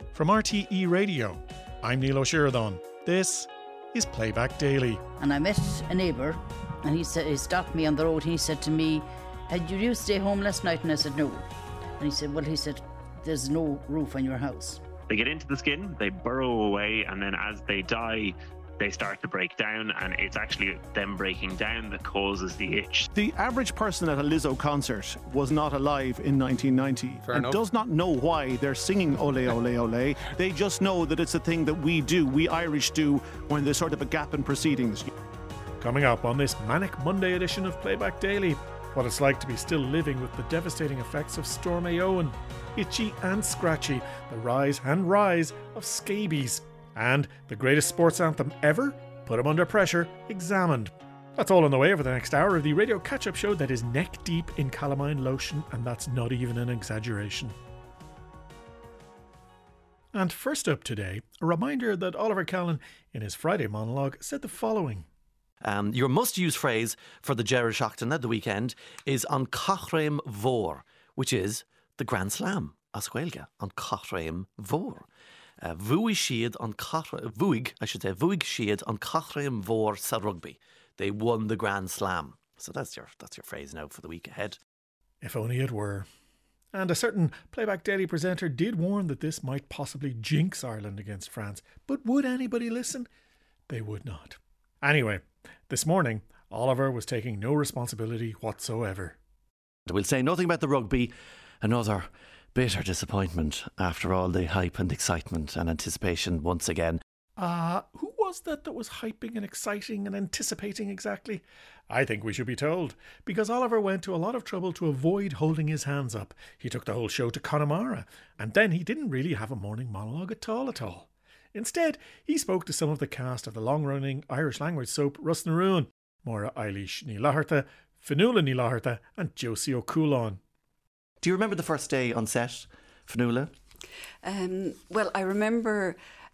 From RTE Radio, I'm Neil O'Sheridan. This is Playback Daily. And I met a neighbour, and he stopped me on the road and he said to me, "Had you stay home last night?" And I said, "No." And he said, "There's no roof on your house." They get into the skin, they burrow away, and then as they die, they start to break down, and it's actually them breaking down that causes the itch. The average person at a Lizzo concert was not alive in 1990 and does not know why they're singing Ole Ole Ole. They just know that it's a thing that we Irish do when there's sort of a gap in proceedings. Coming up on this manic Monday edition of Playback Daily, what it's like to be still living with the devastating effects of Storm Éowyn, itchy and scratchy, the rise and rise of scabies, and the greatest sports anthem ever, Put 'em Under Pressure, examined. That's all on the way over the next hour of the radio catch-up show that is neck deep in calamine lotion, and that's not even an exaggeration. And first up today, a reminder that Oliver Callan, in his Friday monologue, said the following. Your must-use phrase for the Gerard Seachtain at the weekend is an Cachraim Mhór, which is the Grand Slam, as Gaeilge, an Cachraim Mhór. Vuig siad an Cachraim Mhór sa rugby. They won the Grand Slam. So that's your phrase now for the week ahead. If only it were. And a certain Playback Daily presenter did warn that this might possibly jinx Ireland against France. But would anybody listen? They would not. Anyway, this morning, Oliver was taking no responsibility whatsoever. We'll say nothing about the rugby. Another bitter disappointment after all the hype and excitement and anticipation once again. Who was that was hyping and exciting and anticipating exactly? I think we should be told, because Oliver went to a lot of trouble to avoid holding his hands up. He took the whole show to Connemara, and then he didn't really have a morning monologue at all. Instead, he spoke to some of the cast of the long-running Irish language soap Rus na Rún, Máire Eilish ní Latharta, Fionnuala ní Latharta and Josie O'Coulán. Do you remember the first day on set, Fionnuala? Well, I remember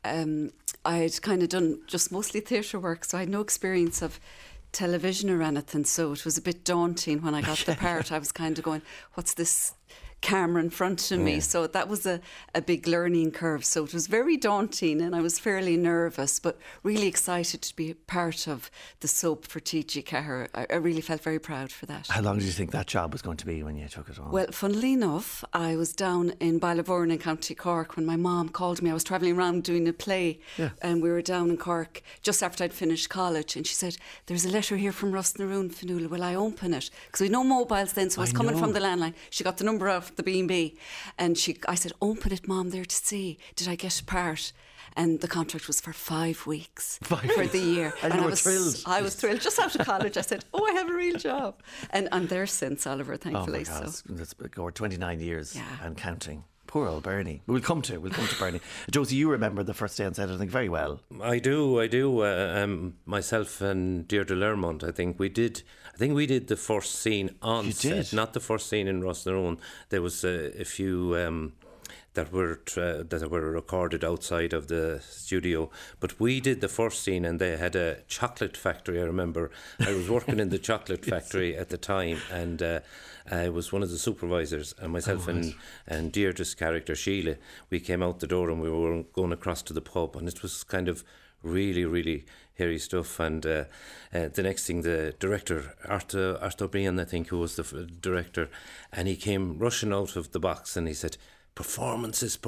I'd kind of done just mostly theatre work, so I had no experience of television or anything, so it was a bit daunting when I got the part. I was kind of going, what's this camera in front of me? So that was a big learning curve. So it was very daunting and I was fairly nervous, but really excited to be part of the soap for T.G. Cahir. I really felt very proud for that. How long did you think that job was going to be when you took it on? Well, funnily enough, I was down in Ballyvourne in County Cork when my mum called me. I was travelling around doing a play and we were down in Cork just after I'd finished college, and she said, "There's a letter here from Rus na Rún, Fionnuala, will I open it?" Because we had no mobiles then, so I was coming from the landline. She got the number off the B&B and I said, "Open it, Mom, there to see. Did I get a part?" And the contract was for 5 weeks for the year. And you were thrilled. I was thrilled. Just out of college, I said, "Oh, I have a real job." And I'm there since, Oliver, thankfully. Oh my God, so. that's over 29 years and counting. Poor old Bernie. We'll come to Bernie. Josie, you remember the first day on set, I think, very well. I do. Myself and Deirdre Lermont, I think we did the first scene on set, not the first scene in Rus na Rún. There was a few that were recorded outside of the studio, but we did the first scene, and they had a chocolate factory. I remember I was working in the chocolate factory at the time, and I was one of the supervisors, and myself and Deirdre's character Sheila, we came out the door and we were going across to the pub, and it was kind of really, really hairy stuff. And the next thing, the director, Arthur Brian, I think, who was the director, and he came rushing out of the box and he said, performances.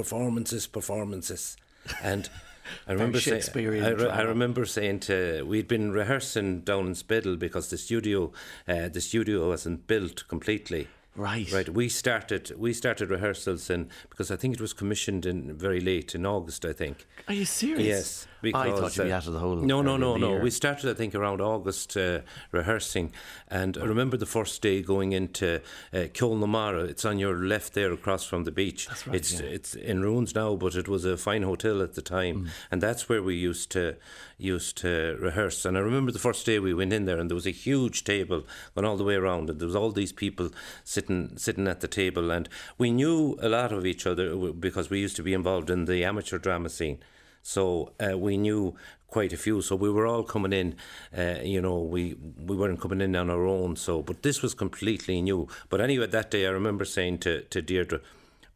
And I remember saying we'd been rehearsing down in Spiddle because the studio wasn't built completely. Right. We started rehearsals because I think it was commissioned very late in August, I think. Are you serious? Yes. Because, I thought you'd be out of the whole. No. We started, I think, around August rehearsing, and I remember the first day going into Kjolnamara. It's on your left there, across from the beach. That's right. It's in ruins now, but it was a fine hotel at the time, and that's where we used to rehearse. And I remember the first day we went in there, and there was a huge table going all the way around, and there was all these people sitting at the table, and we knew a lot of each other because we used to be involved in the amateur drama scene. So we knew quite a few. So we were all coming in, we weren't coming in on our own. But this was completely new. But anyway, that day I remember saying to Deirdre,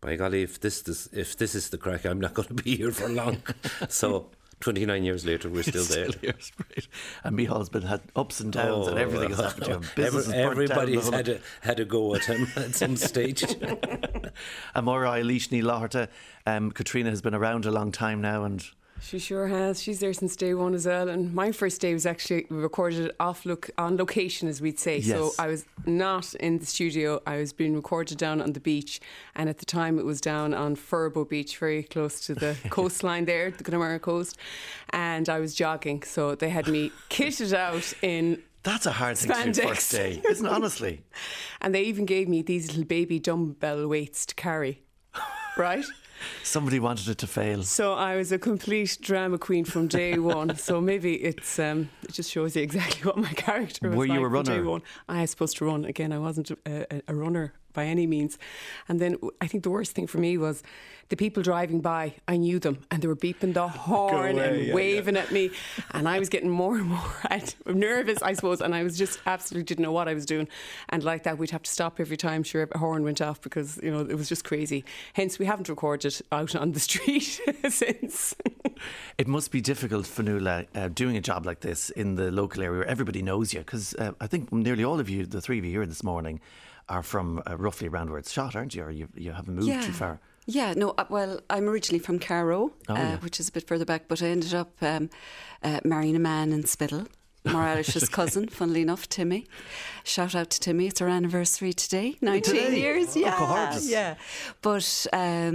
by golly, if this is the crack, I'm not going to be here for long. So 29 years later, we're still there. And Micheál's been had ups and downs and everything has happened to him. Everybody's had a go at him at some stage. And Máire Eilís Ní Láthirte, Katrina has been around a long time now, and she sure has. She's there since day one as well. And my first day was actually recorded on location, as we'd say. Yes. So I was not in the studio. I was being recorded down on the beach. And at the time it was down on Furbo Beach, very close to the coastline there, the Connemara coast. And I was jogging. So they had me kitted out in... That's a hard thing to do first day, isn't it, honestly? And they even gave me these little baby dumbbell weights to carry. Right? Somebody wanted it to fail. So I was a complete drama queen from day one. So maybe it just shows you exactly what my character was. Were like you a runner? Day one. I was supposed to run. Again, I wasn't a runner by any means. And then I think the worst thing for me was the people driving by, I knew them and they were beeping the horn and waving at me, and I was getting more and more nervous, I suppose, and I was just absolutely didn't know what I was doing. And like that, we'd have to stop every time a horn went off, because it was just crazy. Hence we haven't recorded out on the street since. It must be difficult, Fionnuala, doing a job like this in the local area where everybody knows you, because I think nearly all of you, the three of you here this morning, are from roughly around where it's shot, aren't you? Or you haven't moved too far. Yeah, no, well, I'm originally from Carrow, which is a bit further back, but I ended up marrying a man in Spittle, Máire Eilís's cousin, funnily enough, Timmy. Shout out to Timmy, it's our anniversary today, 19 years. Yeah. But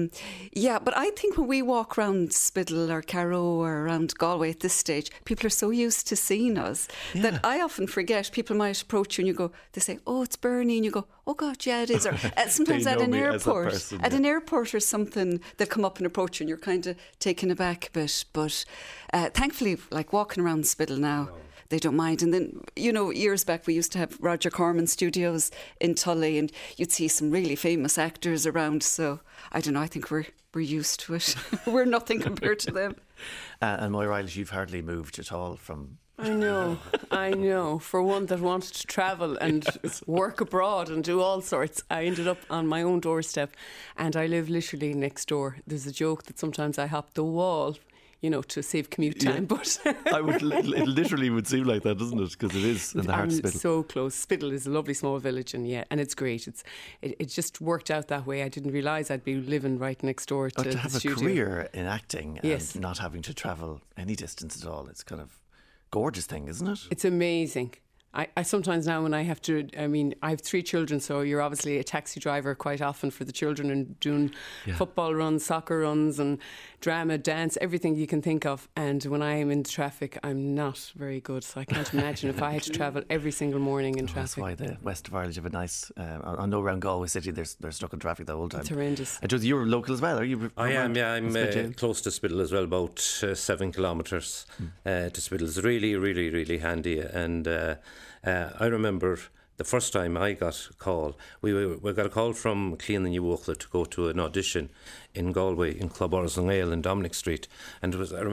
I think when we walk around Spittle or Carrow or around Galway at this stage, people are so used to seeing us that I often forget. People might approach you and they say, oh, it's Bernie, and you go, oh God, yeah, it is. Or sometimes at an airport or something, they'll come up and approach you and you're kind of taken aback a bit. But thankfully, like walking around Spittle now, they don't mind. And then, years back we used to have Roger Corman studios in Tully, and you'd see some really famous actors around. So I don't know, I think we're used to it. We're nothing compared to them. And Máire Eilís, you've hardly moved at all from... I know. For one that wanted to travel and work abroad and do all sorts, I ended up on my own doorstep, and I live literally next door. There's a joke that sometimes I hop the wall, to save commute time, but it literally would seem like that, doesn't it? Because it is in the heart of Spittle. So close. Spittle is a lovely small village, and it's great. It just worked out that way. I didn't realise I'd be living right next door to the studio. To have a career in acting and not having to travel any distance at all, it's kind of gorgeous thing, isn't it? It's amazing. I sometimes now when I have to, I have 3 children, so you're obviously a taxi driver quite often for the children and doing football runs, soccer runs and drama, dance, everything you can think of. And when I am in traffic, I'm not very good. So I can't imagine if I had to travel every single morning in traffic. That's why the west of Ireland have a nice, I know around Galway City they're stuck in traffic the whole time. It's horrendous. You're local as well, are you? I am, yeah. I'm close to Spittle as well, about 7 kilometres to Spittle. It's really, really, really handy. And I remember the first time I got a call, we got a call from Clean the New Oakland to go to an audition in Galway in Club Orsling Ale in Dominic Street. And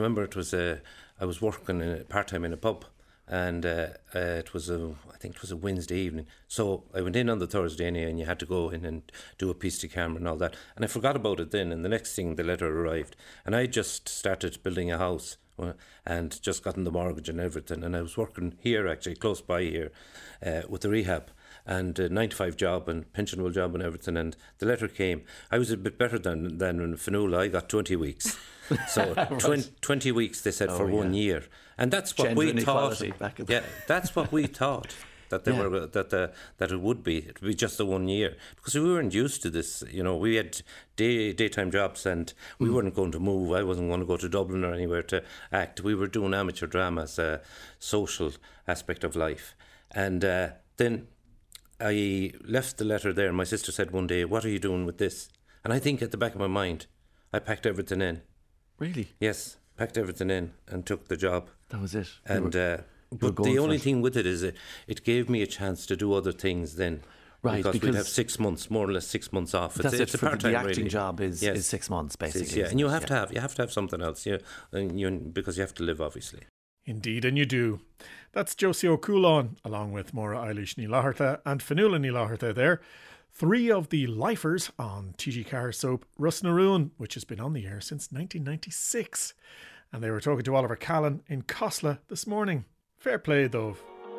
I was working part-time in a pub, and I think it was a Wednesday evening. So I went in on the Thursday anyway, and you had to go in and do a piece to camera and all that. And I forgot about it then, and the next thing the letter arrived. And I just started building a house and just gotten the mortgage and everything, and I was working here actually close by here with the rehab and a 9-to-5 job and pensionable job and everything, and the letter came. I was a bit better than Fionnuala. I got 20 weeks. So right. 20 weeks they said for 1 year, and that's what we thought. That's what we thought. That they were that it would be just the 1 year, because we weren't used to this. We had daytime jobs, and we weren't going to move. I wasn't going to go to Dublin or anywhere to act. We were doing amateur drama as a social aspect of life. And then I left the letter there. My sister said one day, "What are you doing with this?" And I think at the back of my mind, I packed everything in. Really? Yes, packed everything in and took the job. That was it. And. But the only thing with it is it gave me a chance to do other things then. Right, because we'd have 6 months, more or less 6 months off. It's a part-time. The acting really. job is 6 months basically. And you have to have something else, because you have to live, obviously. Indeed, and you do. That's Josie O'Coulon, along with Máire Eilís Ní Láthirte and Fionnuala Ní Láthirte there. 3 of the lifers on TG Carr's soap Rus na Rún, which has been on the air since 1996. And they were talking to Oliver Callan in Cosla this morning. Fair play, though.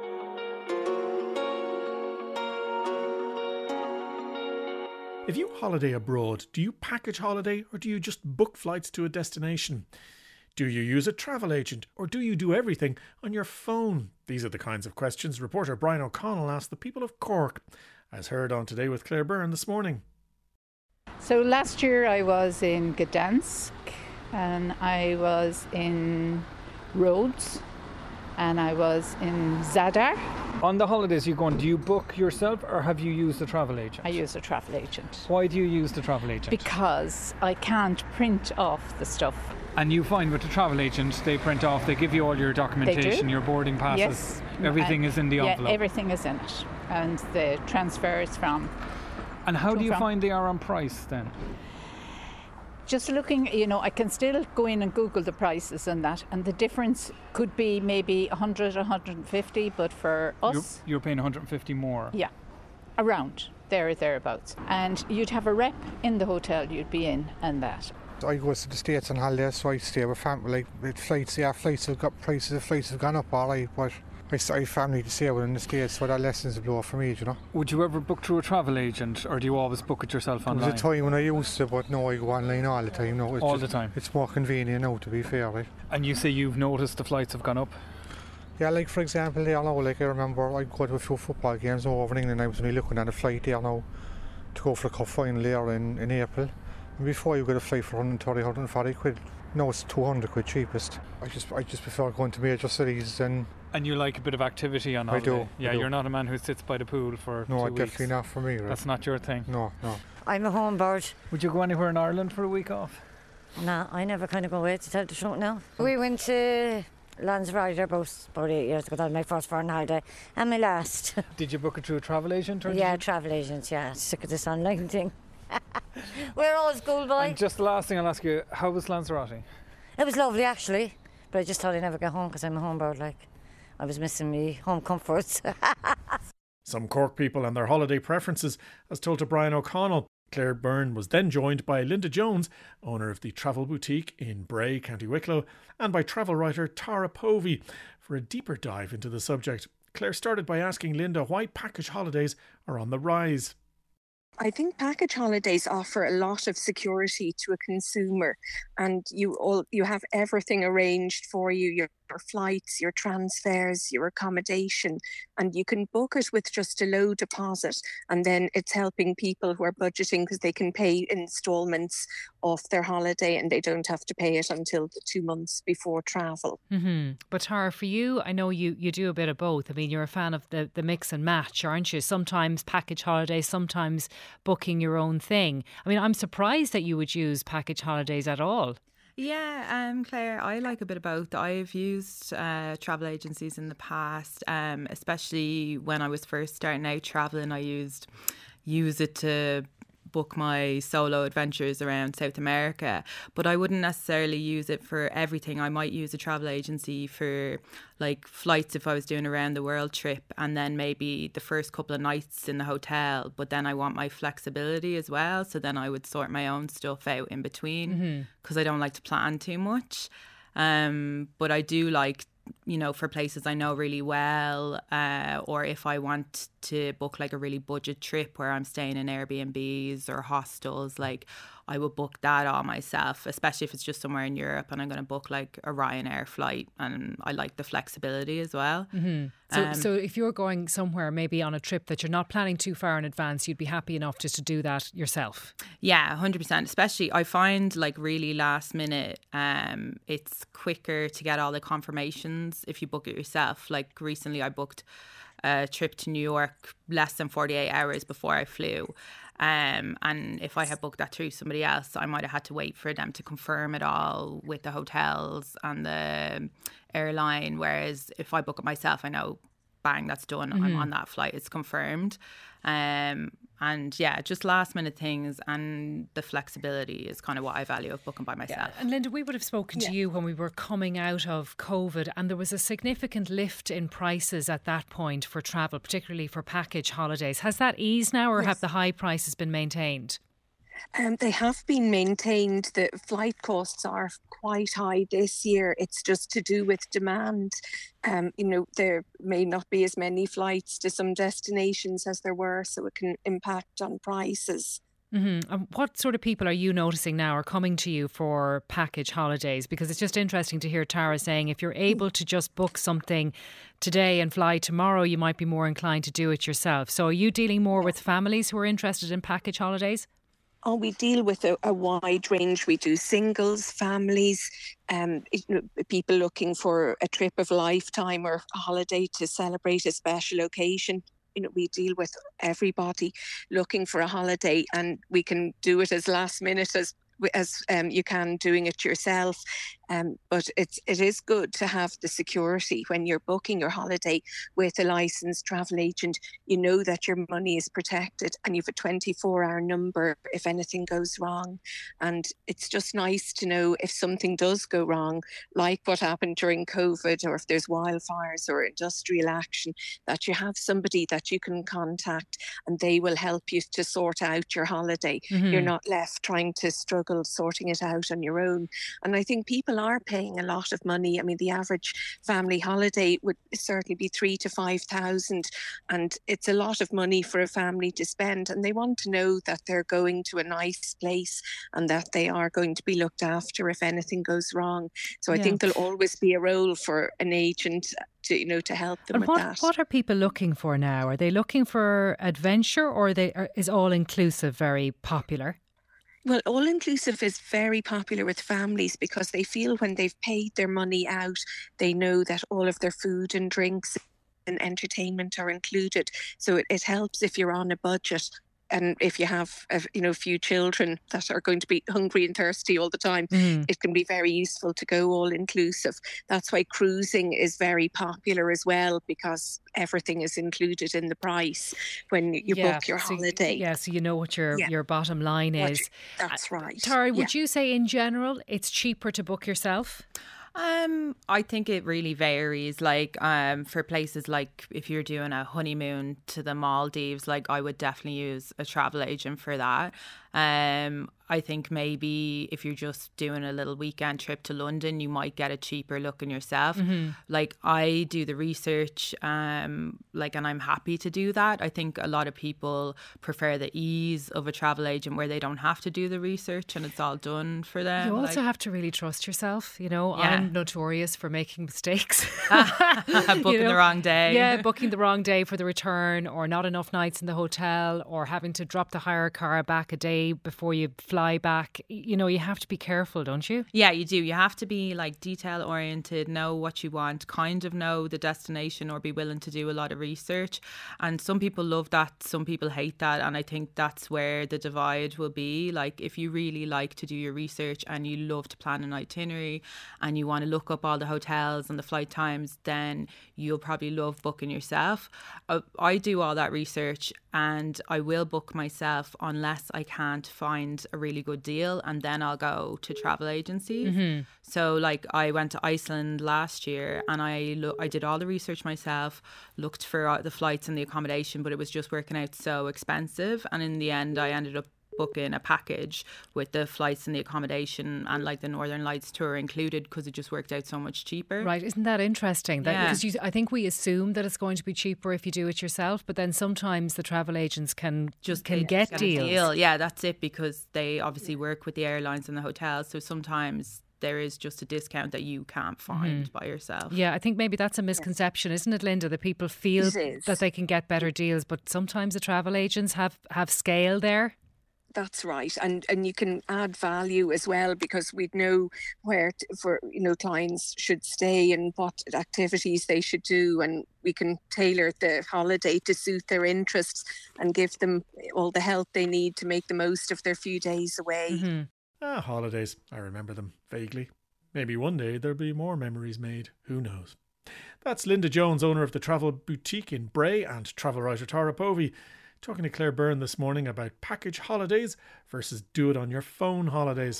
If you holiday abroad, do you package holiday or do you just book flights to a destination? Do you use a travel agent or do you do everything on your phone? These are the kinds of questions reporter Brian O'Connell asked the people of Cork, as heard on Today with Claire Byrne this morning. So last year I was in Gdansk and I was in Rhodes and I was in Zadar. On the holidays you go on, do you book yourself or have you used a travel agent? I use a travel agent. Why do you use the travel agent? Because I can't print off the stuff. And you find with the travel agent, they print off, they give you all your documentation, your boarding passes, yes. Everything is in the envelope. Yeah, everything is in it. And the transfers from... And how do you find they are on price then? Just looking, I can still go in and Google the prices and that, and the difference could be maybe 100, 150, but for us... You're paying 150 more? Yeah, around, thereabouts. And you'd have a rep in the hotel you'd be in and that. I go to the States on holidays, so I stay with family. Like, flights have got prices of flights have gone up all right, but I have family to stay with in the States, so that lessons blow for me, Would you ever book through a travel agent, or do you always book it yourself online? There was a time when I used to, but no, I go online all the time now. All the time? It's more convenient now, to be fair, right? And you say you've noticed the flights have gone up? Yeah, like for example, there now, like I remember I'd go to a few football games over in England, I was only looking at a flight there now to go for the cup final there in April. And before you got a flight for 130, 140 quid, now it's 200 quid cheapest. I just prefer going to major cities and... And you like a bit of activity on holiday? I do. Yeah, you're not a man who sits by the pool for 2 weeks. No, definitely not for me. Right? That's not your thing? No. I'm a homebird. Would you go anywhere in Ireland for a week off? No, I never kind of go away, to tell the truth now. We went to Lanzarote about 8 years ago. That was my first foreign holiday and my last. Did you book it through a travel agent? Or travel agents, yeah. Sick of this online thing. We're all schoolboy. And just the last thing I'll ask you, how was Lanzarote? It was lovely actually, but I just thought I'd never get home because I'm a homebird, like. I was missing me home comforts. Some Cork people and their holiday preferences, as told to Brian O'Connell. Claire Byrne was then joined by Linda Jones, owner of the travel boutique in Bray, County Wicklow, and by travel writer Tara Povey for a deeper dive into the subject. Claire started by asking Linda why package holidays are on the rise. I think package holidays offer a lot of security to a consumer, and you have everything arranged for you, your flights, your transfers, your accommodation, and you can book it with just a low deposit, and then it's helping people who are budgeting because they can pay installments off their holiday and they don't have to pay it until the 2 months before travel. Mm-hmm. But Tara, for you, I know you do a bit of both. I mean, you're a fan of the mix and match, aren't you? Sometimes package holidays, sometimes booking your own thing. I mean, I'm surprised that you would use package holidays at all. Yeah, Claire, I like a bit of both. I've used travel agencies in the past, especially when I was first starting out travelling. I use it to book my solo adventures around South America, but I wouldn't necessarily use it for everything. I might use a travel agency for like flights if I was doing a round the world trip, and then maybe the first couple of nights in the hotel, but then I want my flexibility as well, so then I would sort my own stuff out in between because I don't like to plan too much. But I do like, for places I know really well, or if I want to book like a really budget trip where I'm staying in Airbnbs or hostels, like I would book that all myself, especially if it's just somewhere in Europe and I'm going to book like a Ryanair flight, and I like the flexibility as well. Mm-hmm. So if you're going somewhere maybe on a trip that you're not planning too far in advance, you'd be happy enough just to do that yourself? Yeah, 100%. Especially I find like really last minute, it's quicker to get all the confirmations if you book it yourself. Like recently I booked a trip to New York less than 48 hours before I flew. And if I had booked that through somebody else, I might have had to wait for them to confirm it all with the hotels and the airline. Whereas if I book it myself, I know, bang, that's done. I'm on that flight. It's confirmed. And yeah, just last minute things, and the flexibility is kind of what I value of booking by myself. And Linda, we would have spoken to you when we were coming out of COVID, and there was a significant lift in prices at that point for travel, particularly for package holidays. Has that eased now, or have the high prices been maintained? They have been maintained. The flight costs are quite high this year. It's just to do with demand. There may not be as many flights to some destinations as there were, so it can impact on prices. Mm-hmm. And what sort of people are you noticing now are coming to you for package holidays? Because it's just interesting to hear Tara saying if you're able to just book something today and fly tomorrow, you might be more inclined to do it yourself. So are you dealing more with families who are interested in package holidays? Oh, we deal with a wide range. We do singles, families, people looking for a trip of a lifetime or a holiday to celebrate a special occasion. We deal with everybody looking for a holiday, and we can do it as last minute as you can doing it yourself. But it is good to have the security when you're booking your holiday with a licensed travel agent. You know that your money is protected, and you have a 24-hour number if anything goes wrong. And it's just nice to know if something does go wrong, like what happened during COVID, or if there's wildfires or industrial action, that you have somebody that you can contact and they will help you to sort out your holiday. Mm-hmm. You're not left trying to struggle sorting it out on your own. And I think people are paying a lot of money. I mean, the average family holiday would certainly be 3,000 to 5,000, and it's a lot of money for a family to spend, and they want to know that they're going to a nice place and that they are going to be looked after if anything goes wrong. So I think there'll always be a role for an agent to help them with that. What are people looking for now? Are they looking for adventure, or is all-inclusive very popular? Well, all-inclusive is very popular with families because they feel when they've paid their money out, they know that all of their food and drinks and entertainment are included. So it helps if you're on a budget. And if you have, a few children that are going to be hungry and thirsty all the time, it can be very useful to go all-inclusive. That's why cruising is very popular as well, because everything is included in the price when you book your holiday. So you know what your bottom line is. That's right. Tara, would you say in general it's cheaper to book yourself? I think it really varies. Like, for places like if you're doing a honeymoon to the Maldives, like I would definitely use a travel agent for that. I think maybe if you're just doing a little weekend trip to London, you might get a cheaper looking yourself. Mm-hmm. Like I do the research, and I'm happy to do that. I think a lot of people prefer the ease of a travel agent where they don't have to do the research and it's all done for them. You also have to really trust yourself. I'm notorious for making mistakes. Booking the wrong day. Yeah, booking the wrong day for the return, or not enough nights in the hotel, or having to drop the hire car back a day before you fly back. You have to be careful, don't you? Yeah, you do. You have to be detail oriented, know what you want, kind of know the destination, or be willing to do a lot of research. And some people love that, some people hate that, and I think that's where the divide will be. Like, if you really like to do your research and you love to plan an itinerary and you want to look up all the hotels and the flight times, then you'll probably love booking yourself. I do all that research and I will book myself unless I can't find a really good deal, and then I'll go to travel agencies. Mm-hmm. So I went to Iceland last year and I did all the research myself, looked for the flights and the accommodation, but it was just working out so expensive, and in the end I ended up booking a package with the flights and the accommodation and the Northern Lights tour included, because it just worked out so much cheaper. Right, isn't that interesting? Because I think we assume that it's going to be cheaper if you do it yourself, but then sometimes the travel agents can get deals. Yeah, that's it, because they obviously work with the airlines and the hotels, so sometimes there is just a discount that you can't find by yourself. Yeah, I think maybe that's a misconception, isn't it, Linda? That people feel that they can get better deals, but sometimes the travel agents have scale there. That's right, and you can add value as well, because we'd know where clients should stay and what activities they should do, and we can tailor the holiday to suit their interests and give them all the help they need to make the most of their few days away. Mm-hmm. Holidays, I remember them vaguely. Maybe one day there'll be more memories made. Who knows? That's Linda Jones, owner of the Travel Boutique in Bray, and travel writer Tara Povey, Talking to Claire Byrne this morning about package holidays versus do it on your phone holidays.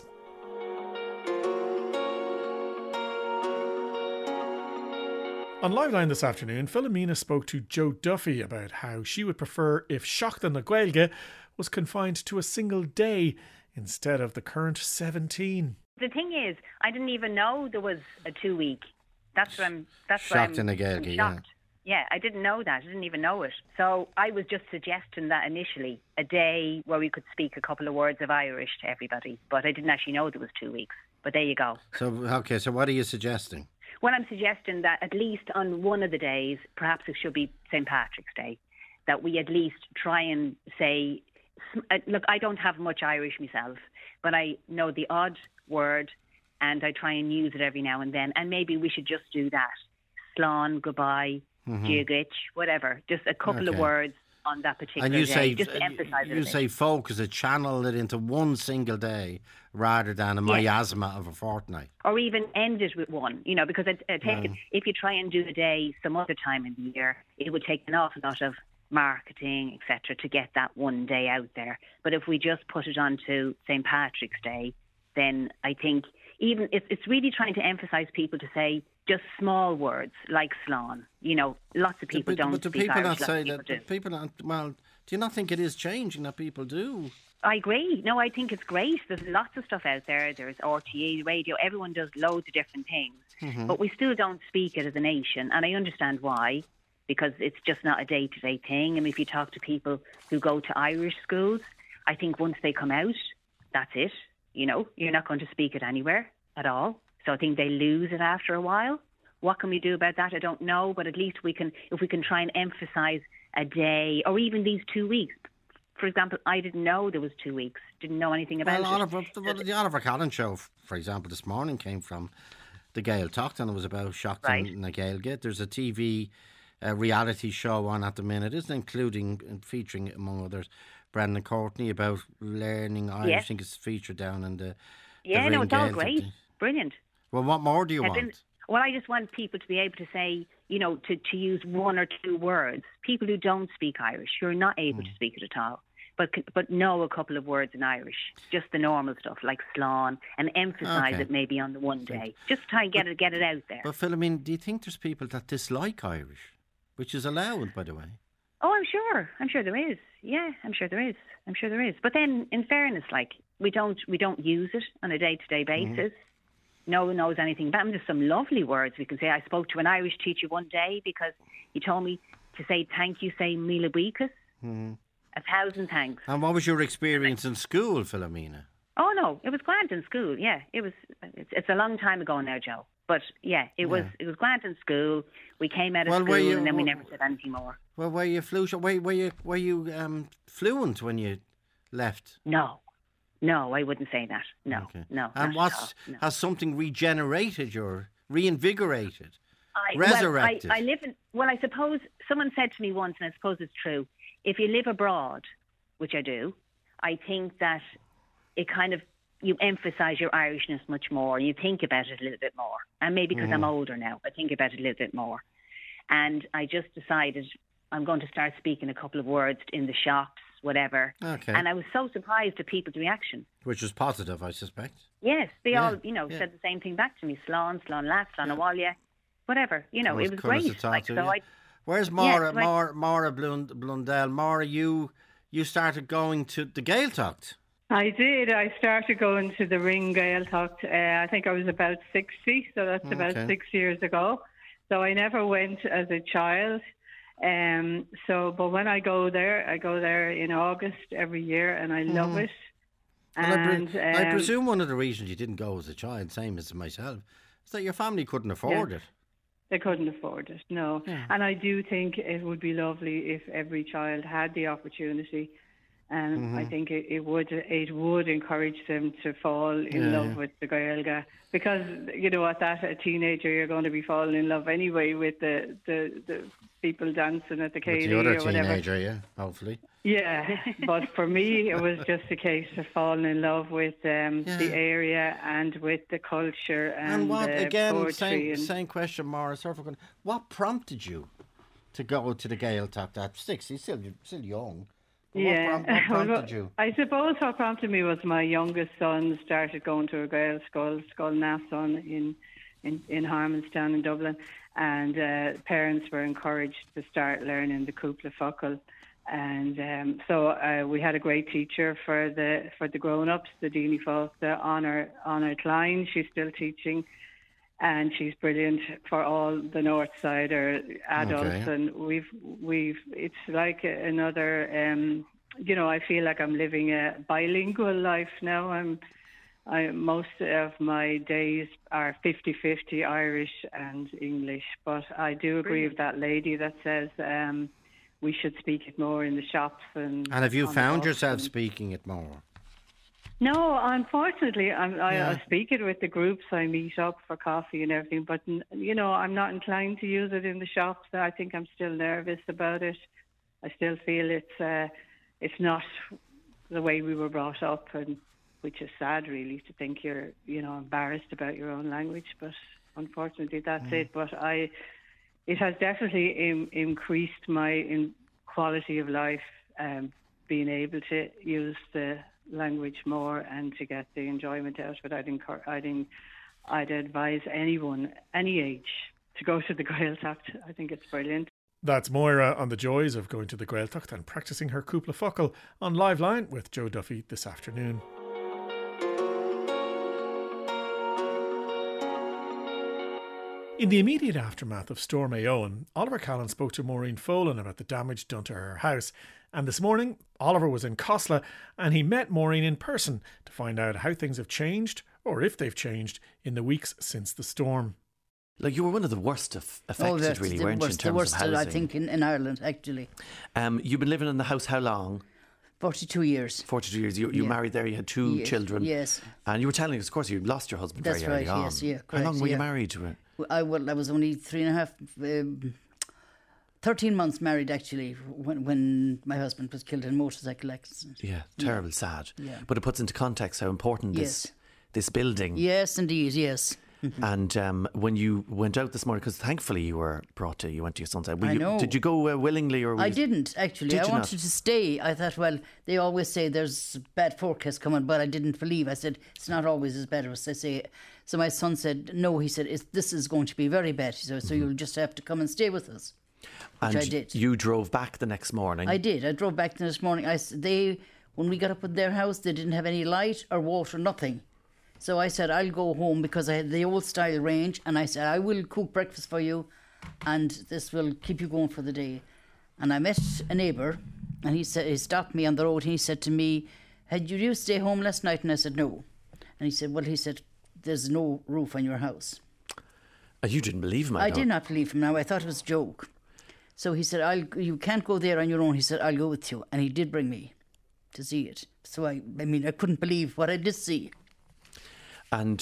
On Liveline this afternoon, Philomena spoke to Joe Duffy about how she would prefer if Seachtain na Gaeilge was confined to a single day instead of the current 17. The thing is, I didn't even know there was a 2 week. That's what I'm Seachtain na Gaeilge, yeah. Yeah, I didn't know that. I didn't even know it. So I was just suggesting that initially, a day where we could speak a couple of words of Irish to everybody. But I didn't actually know there was 2 weeks. But there you go. So what are you suggesting? Well, I'm suggesting that at least on one of the days, perhaps it should be St. Patrick's Day, that we at least try and say, look, I don't have much Irish myself, but I know the odd word and I try and use it every now and then. And maybe we should just do that. Slán, goodbye, Giagich, whatever. Just a couple of words on that particular day. Say, just to emphasise it. You say focus it, channel it into one single day rather than a miasma of a fortnight. Or even end it with one, because I take if you try and do a day some other time in the year, it would take an awful lot of marketing, etc., to get that one day out there. But if we just put it onto St. Patrick's Day, then I think even it's really trying to emphasise people to say just small words like slán. Lots of people don't speak Irish. Do you not think it is changing that people do? I agree. No, I think it's great. There's lots of stuff out there. There's RTE, radio. Everyone does loads of different things. But we still don't speak it as a nation. And I understand why, because it's just not a day-to-day thing. And if you talk to people who go to Irish schools, I think once they come out, that's it. You're not going to speak it anywhere at all. So I think they lose it after a while. What can we do about that? I don't know. But at least if we can try and emphasise a day or even these 2 weeks. For example, I didn't know there was 2 weeks. Didn't know anything about it. The Oliver Callan show, for example, this morning came from the Gaeltacht, and it was about Seachtain na Gaeilge. There's a TV reality show on at the minute, isn't it? Including and featuring, among others, Brendan Courtney about learning Irish. I think it's featured down in the it's all great. Brilliant. Well, what more do you want? Well, I just want people to be able to say, to use one or two words. People who don't speak Irish, who are not able to speak it at all, but know a couple of words in Irish, just the normal stuff like slán, and emphasise it maybe on the one day. Just try and get it out there. But Phil, do you think there's people that dislike Irish, which is allowed, by the way? Oh, I'm sure. I'm sure there is. Yeah, I'm sure there is. But then, in fairness, we don't use it on a day-to-day basis. No one knows anything about them. There's some lovely words we can say. I spoke to an Irish teacher one day because he told me to say thank you, say Míle buíochas. 1,000 thanks. And what was your experience in school, Philomena? Oh no, it was grand in school. Yeah, it was. It's a long time ago now, Joe. But yeah, it was grand in school. We came out of school and then we never said anything more. Well, were you fluent? Were you fluent when you left? No, I wouldn't say that. No. And has something regenerated reinvigorated, resurrected? I suppose someone said to me once, and I suppose it's true, if you live abroad, which I do, I think that it kind of, you emphasise your Irishness much more. You think about it a little bit more. And maybe because I'm older now, I think about it a little bit more. And I just decided I'm going to start speaking a couple of words in the shops, whatever. Okay. And I was so surprised at people's reaction. Which was positive, I suspect. Yes, they all, said the same thing back to me. Slán Lass, Slán Awalya, whatever. It was great. Where's Maura Blundell? Maura, you started going to the Gaeltacht. I did. I started going to the Ring Gaeltacht. I think I was about 60, so that's about 6 years ago. So I never went as a child. But when I go there in August every year, and I love it. And I presume one of the reasons you didn't go as a child, same as myself, is that your family couldn't afford it. They couldn't afford it, no. Yeah. And I do think it would be lovely if every child had the opportunity. And I think it would encourage them to fall in love with the Gaeilge, because at that a teenager you're going to be falling in love anyway with the people dancing at the Céilí or whatever. The other teenager, hopefully. Yeah, but for me it was just a case of falling in love with the area and with the culture and what again? Poetry same question, Maura. What prompted you to go to the Gaeltacht at 6? You're still young. Yeah. What prompted you? I suppose what prompted me was my youngest son started going to a Gael school, Nason in Harmonstown in Dublin, and parents were encouraged to start learning the Cúpla Focal. And so we had a great teacher for the grown-ups, the Dini Folk, the Honor Klein. She's still teaching, and she's brilliant for all the North Sider adults. Okay. And we've it's like another. I feel like I'm living a bilingual life now. Most of my days are 50-50 Irish and English, but I do agree with that lady that says we should speak it more in the shops. And have you found yourself speaking it more? No, unfortunately, I speak it with the groups. I meet up for coffee and everything, but I'm not inclined to use it in the shops. I think I'm still nervous about it. I still feel it's not the way we were brought up, and which is sad, really, to think you're embarrassed about your own language. But unfortunately, that's it. But it has definitely increased my quality of life, being able to use the language more and to get the enjoyment out of it. I'd advise anyone, any age, to go to the Gaeltacht. I think it's brilliant. That's Moira on the joys of going to the Gaeltacht and practising her Cúpla Focal on Live Line with Joe Duffy this afternoon. In the immediate aftermath of Storm Éowyn, Oliver Callan spoke to Maureen Folan about the damage done to her house. And this morning, Oliver was in Cosla and he met Maureen in person to find out how things have changed, or if they've changed, in the weeks since the storm. Like, you were one of the worst affected, really, weren't you, in terms the worst, of housing? I think, in Ireland, actually. You've been living in the house how long? 42 years. 42 years. You married there, you had two children. Yes. And you were telling us, of course, you lost your husband very early on. That's right, yes, How long were you married to her? I was only 13 months married, actually, when my husband was killed in a motorcycle accident. Yeah, terrible, sad. Yeah. But it puts into context how important this building. Yes, indeed, yes. And when you went out this morning, because thankfully you went to your son's house. I know. Did you go willingly? Or I didn't, actually. I wanted to stay. I thought, well, they always say there's bad forecast coming, but I didn't believe. I said, it's not always as bad as they say. So my son said, no, he said, this is going to be very bad. So you'll just have to come and stay with us. Which and I did. You drove back the next morning? I did. I drove back the next morning. When we got up in their house, they didn't have any light or water, nothing. So I said, I'll go home because I had the old style range, and I said, I will cook breakfast for you and this will keep you going for the day. And I met a neighbour, and he stopped me on the road and he said to me, had you stay home last night? And I said, no. And he said, there's no roof on your house. You didn't believe him? I did not believe him. Now, I thought it was a joke. So he said, you can't go there on your own. He said, I'll go with you. And he did bring me to see it. So I couldn't believe what I did see. And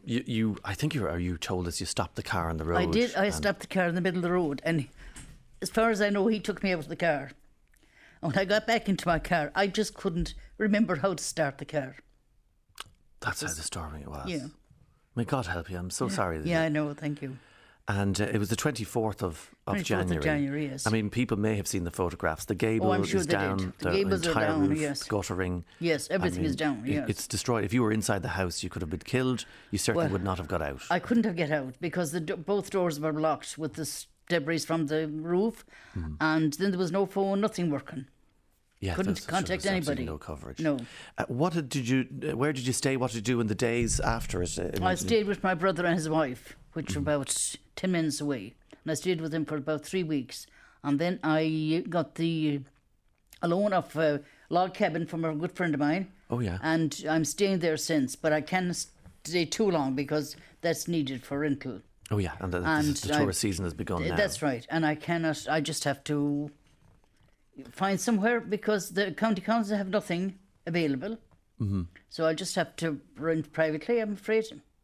you told us you stopped the car on the road. I did. I stopped the car in the middle of the road, and as far as I know, he took me out of the car. And when I got back into my car, I just couldn't remember how to start the car. That's how disturbing it was. Yeah. May God help you. I'm so sorry. Yeah, I know. Thank you. And it was the 24th of January. Of January, yes. I mean, people may have seen the photographs. The gable is down. The gables entire are down, roof, yes. guttering. Yes, everything is down, yes. It's destroyed. If you were inside the house, you could have been killed. You certainly would not have got out. I couldn't have got out because both doors were locked with the debris from the roof. And then there was no phone, nothing working. Yeah, couldn't contact anybody. No coverage. No. Where did you stay? What did you do in the days after it? I stayed with my brother and his wife, which were about 10 minutes away. And I stayed with him for about 3 weeks. And then I got a loan of a log cabin from a good friend of mine. Oh, yeah. And I'm staying there since, but I can't stay too long because that's needed for rental. Oh, yeah. And the tourist season has begun now. That's right. And I just have to find somewhere because the county council have nothing available. Mm-hmm. So I'll just have to rent privately, I'm afraid.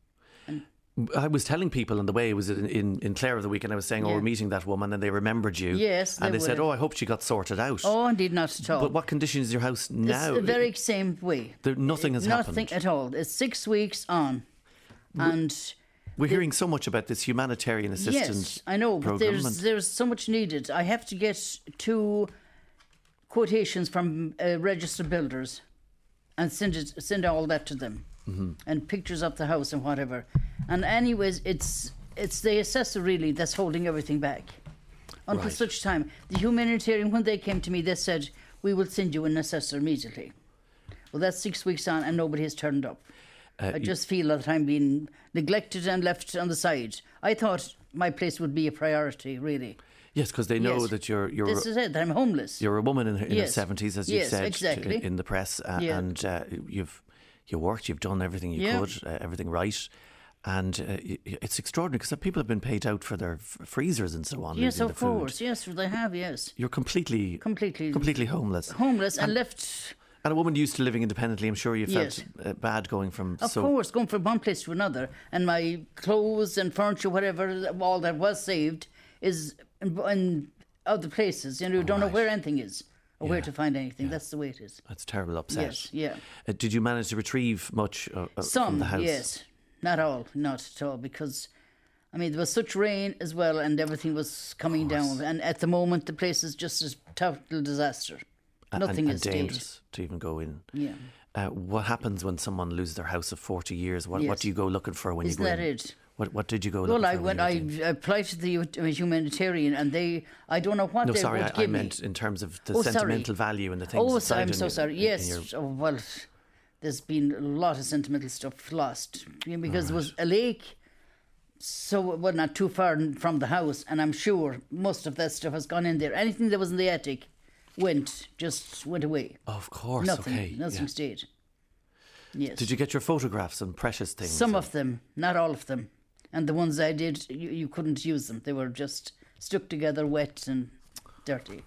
I was telling people on the way, it was in Clare of the week, and I was saying, we're meeting that woman, and they remembered you. Yes, and they said, I hope she got sorted out. Oh, indeed, not at all. But what condition is your house now? It's the very same way. Nothing has happened. Nothing at all. It's 6 weeks on. And we're hearing so much about this humanitarian assistance. Yes, I know, but there's so much needed. I have to get 2 quotations from registered builders and send all that to them. Mm-hmm. And pictures of the house and whatever. And anyways, it's the assessor really that's holding everything back. Until such time. The humanitarian, when they came to me, they said, we will send you an assessor immediately. Well, that's 6 weeks on and nobody has turned up. I just feel that I'm being neglected and left on the side. I thought my place would be a priority, really. Yes, because they know that you're... This is it, I'm homeless. You're a woman in her 70s, as you've said exactly. in the press. And you've worked, you've done everything you could, everything right. And it's extraordinary because people have been paid out for their freezers and so on. Yes, of course. Yes, they have, yes. You're completely homeless. Homeless and left... And a woman used to living independently, I'm sure you felt bad going from... Of course, going from one place to another. And my clothes and furniture, whatever, all that was saved is in other places. You don't know where anything is or where to find anything. That's the way it is. That's terrible upset. Yes, did you manage to retrieve much from the house? Yes. Not all, not at all, because, I mean, there was such rain as well and everything was coming down. And at the moment, the place is just a total disaster. Nothing is dangerous to even go in. Yeah. What happens when someone loses their house of 40 years? What do you go looking for when you go in? Isn't that it? What did you go looking for? Well, I applied to the humanitarian and I don't know what they would give me. I meant in terms of the sentimental value and the things. I'm so sorry. Yes. Well, there's been a lot of sentimental stuff lost because there was a lake, not too far from the house, and I'm sure most of that stuff has gone in there. Anything that was in the attic went away. Of course, nothing stayed. Yes. Did you get your photographs and precious things? Some of them, not all of them, and the ones I did, you couldn't use them. They were just stuck together, wet and dirty.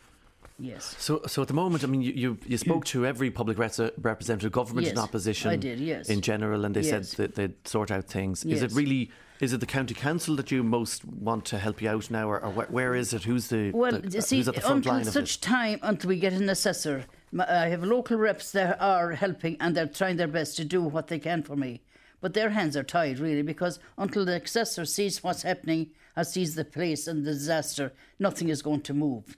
Yes. So at the moment, I mean, you spoke to every public representative, government and opposition. I did, yes. In general, and they said that they'd sort out things. Yes. Is it the county council that you most want to help you out now, or where is it? Who's the who's at the front line of it? Until such time, until we get an assessor, I have local reps that are helping and they're trying their best to do what they can for me. But their hands are tied, really, because until the assessor sees what's happening or sees the place and the disaster, nothing is going to move.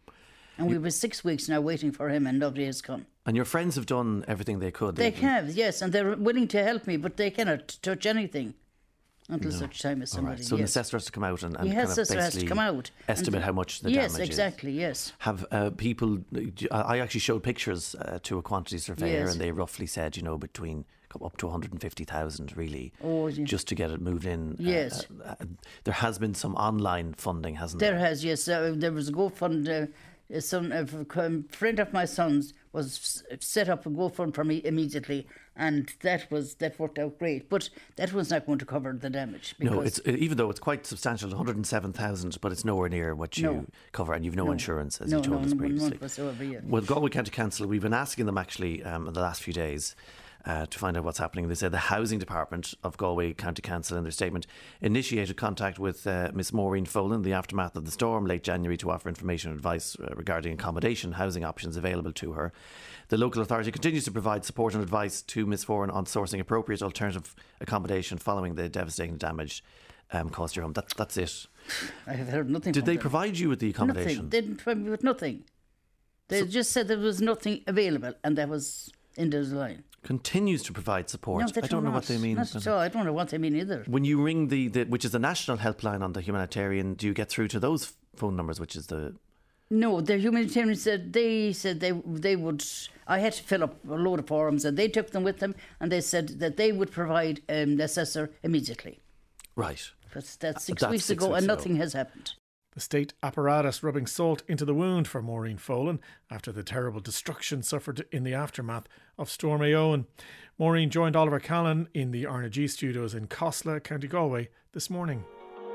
And we were 6 weeks now waiting for him and nobody has come. And your friends have done everything they could. They have, yes, and they're willing to help me, but they cannot touch anything until such time as somebody. Right. So the assessor has to come out and kind of basically has to come out. Estimate how much the damage is. Yes, exactly, yes. Have people... I actually showed pictures to a quantity surveyor and they roughly said, between up to 150,000 really, just to get it moved in. Yes. There has been some online funding, hasn't there? There has, yes. There was a GoFund... a friend of my son's was set up a GoFund for me immediately, and that worked out great. But that was not going to cover the damage. No, even though it's quite substantial, 107,000, but it's nowhere near what you cover, and you've no insurance, as you told us previously. None whatsoever, yeah. Well, Galway County Council, we've been asking them actually in the last few days to find out what's happening. They said the Housing Department of Galway County Council in their statement initiated contact with Miss Maureen Folan in the aftermath of the storm late January to offer information and advice regarding accommodation housing options available to her. The local authority continues to provide support and advice to Miss Folan on sourcing appropriate alternative accommodation following the devastating damage caused to her home. That's it. I have heard nothing. Did they provide you with the accommodation? Nothing. They didn't provide me with nothing. They just said there was nothing available, and that was in the line. Continues to provide support. No, I don't know what they mean. Not at all. I don't know what they mean either. When you ring the which is the national helpline on the humanitarian, do you get through to those phone numbers, which is the... No, the humanitarian said they would... I had to fill up a load of forms and they took them with them and they said that they would provide an assessor immediately. Right. But that's 6 weeks ago and nothing has happened. The state apparatus rubbing salt into the wound for Maureen Folan after the terrible destruction suffered in the aftermath of Storm Éowyn. Maureen joined Oliver Callan in the RNG studios in Cosla, County Galway this morning.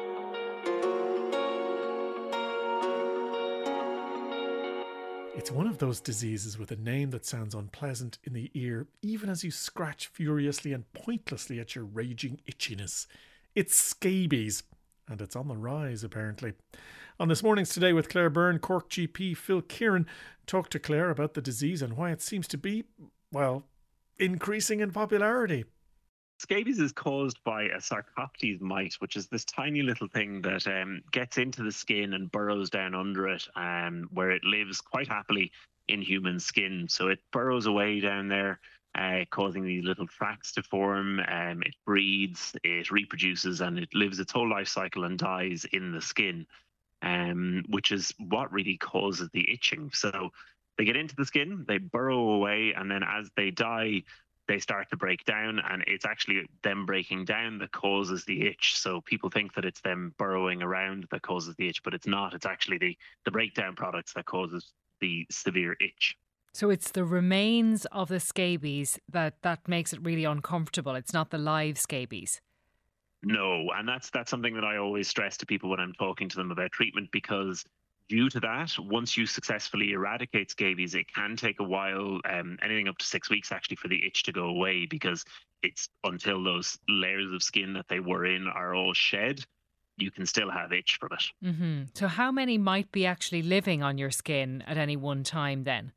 It's one of those diseases with a name that sounds unpleasant in the ear, even as you scratch furiously and pointlessly at your raging itchiness. It's scabies. And it's on the rise, apparently. On This Morning's Today with Claire Byrne, Cork GP Phil Kieran talked to Claire about the disease and why it seems to be, well, increasing in popularity. Scabies is caused by a Sarcoptes mite, which is this tiny little thing that gets into the skin and burrows down under it, where it lives quite happily in human skin. So it burrows away down there, causing these little tracts to form. It breeds, it reproduces, and it lives its whole life cycle and dies in the skin, which is what really causes the itching. So they get into the skin, they burrow away, and then as they die, they start to break down, and it's actually them breaking down that causes the itch. So people think that it's them burrowing around that causes the itch, but it's not. It's actually the breakdown products that causes the severe itch. So it's the remains of the scabies that makes it really uncomfortable. It's not the live scabies. No, and that's something that I always stress to people when I'm talking to them about treatment, because due to that, once you successfully eradicate scabies, it can take a while, anything up to 6 weeks actually, for the itch to go away, because it's until those layers of skin that they were in are all shed, you can still have itch from it. Mm-hmm. So how many might be actually living on your skin at any one time then?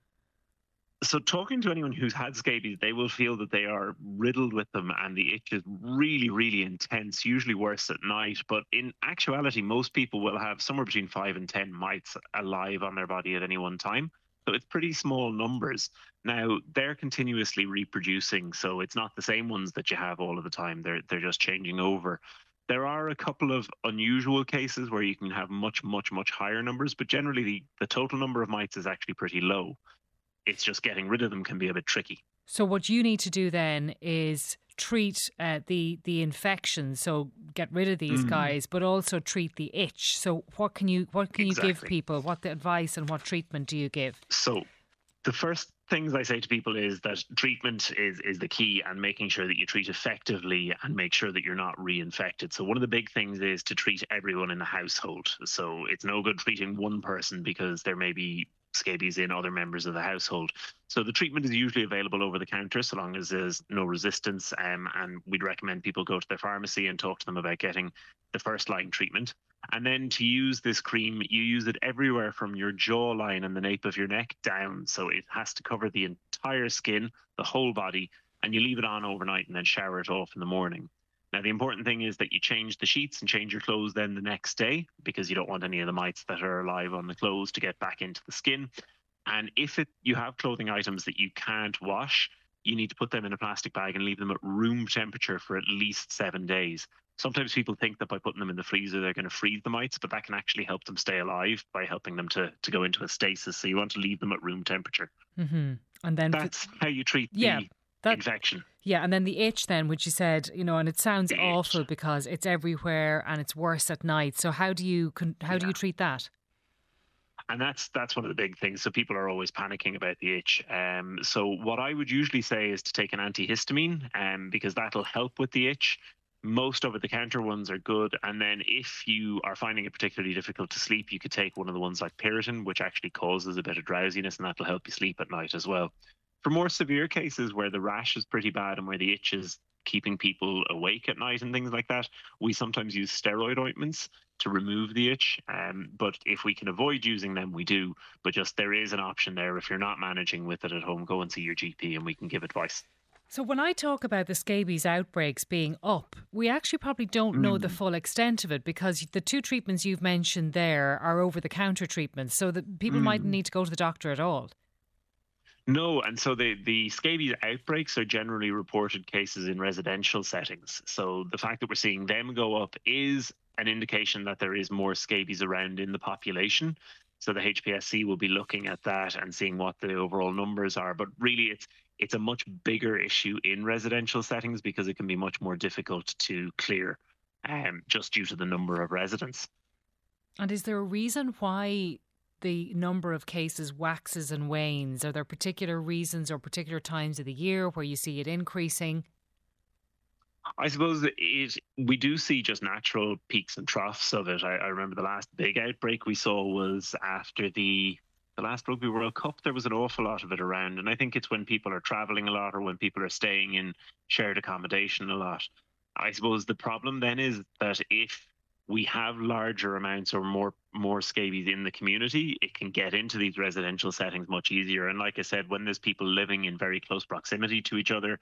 So talking to anyone who's had scabies, they will feel that they are riddled with them, and the itch is really, really intense, usually worse at night. But in actuality, most people will have somewhere between 5 and 10 mites alive on their body at any one time. So it's pretty small numbers. Now, they're continuously reproducing, so it's not the same ones that you have all of the time. They're just changing over. There are a couple of unusual cases where you can have much, much, much higher numbers, but generally the total number of mites is actually pretty low. It's just getting rid of them can be a bit tricky. So what you need to do then is treat the infection, so get rid of these guys, but also treat the itch. So what can you give people? What the advice and what treatment do you give? So the first things I say to people is that treatment is the key, and making sure that you treat effectively and make sure that you're not reinfected. So one of the big things is to treat everyone in the household. So it's no good treating one person because there may be scabies in other members of the household. So the treatment is usually available over the counter so long as there's no resistance, and we'd recommend people go to their pharmacy and talk to them about getting the first line treatment. And then to use this cream, you use it everywhere from your jawline and the nape of your neck down. So it has to cover the entire skin, the whole body, and you leave it on overnight and then shower it off in the morning. Now, the important thing is that you change the sheets and change your clothes then the next day, because you don't want any of the mites that are alive on the clothes to get back into the skin. And if you have clothing items that you can't wash, you need to put them in a plastic bag and leave them at room temperature for at least 7 days. Sometimes people think that by putting them in the freezer, they're going to freeze the mites, but that can actually help them stay alive by helping them to go into a stasis. So you want to leave them at room temperature. Mm-hmm. And then that's how you treat the infection. Yeah, and then the itch then, which you said, and it sounds awful because it's everywhere and it's worse at night. So how do you treat that? And that's one of the big things. So people are always panicking about the itch. So what I would usually say is to take an antihistamine, because that'll help with the itch. Most over-the-counter ones are good. And then if you are finding it particularly difficult to sleep, you could take one of the ones like Piriton, which actually causes a bit of drowsiness, and that'll help you sleep at night as well. For more severe cases where the rash is pretty bad and where the itch is keeping people awake at night and things like that, we sometimes use steroid ointments to remove the itch. But if we can avoid using them, we do. But just there is an option there. If you're not managing with it at home, go and see your GP and we can give advice. So when I talk about the scabies outbreaks being up, we actually probably don't know the full extent of it, because the two treatments you've mentioned there are over-the-counter treatments, so that people mightn't need to go to the doctor at all. No, and so the scabies outbreaks are generally reported cases in residential settings. So the fact that we're seeing them go up is an indication that there is more scabies around in the population. So the HPSC will be looking at that and seeing what the overall numbers are. But really, it's a much bigger issue in residential settings because it can be much more difficult to clear, just due to the number of residents. And is there a reason why the number of cases waxes and wanes? Are there particular reasons or particular times of the year where you see it increasing? I suppose we do see just natural peaks and troughs of it. I remember the last big outbreak we saw was after the last Rugby World Cup. There was an awful lot of it around, and I think it's when people are travelling a lot or when people are staying in shared accommodation a lot. I suppose the problem then is that if we have larger amounts or more scabies in the community, it can get into these residential settings much easier. And like I said, when there's people living in very close proximity to each other,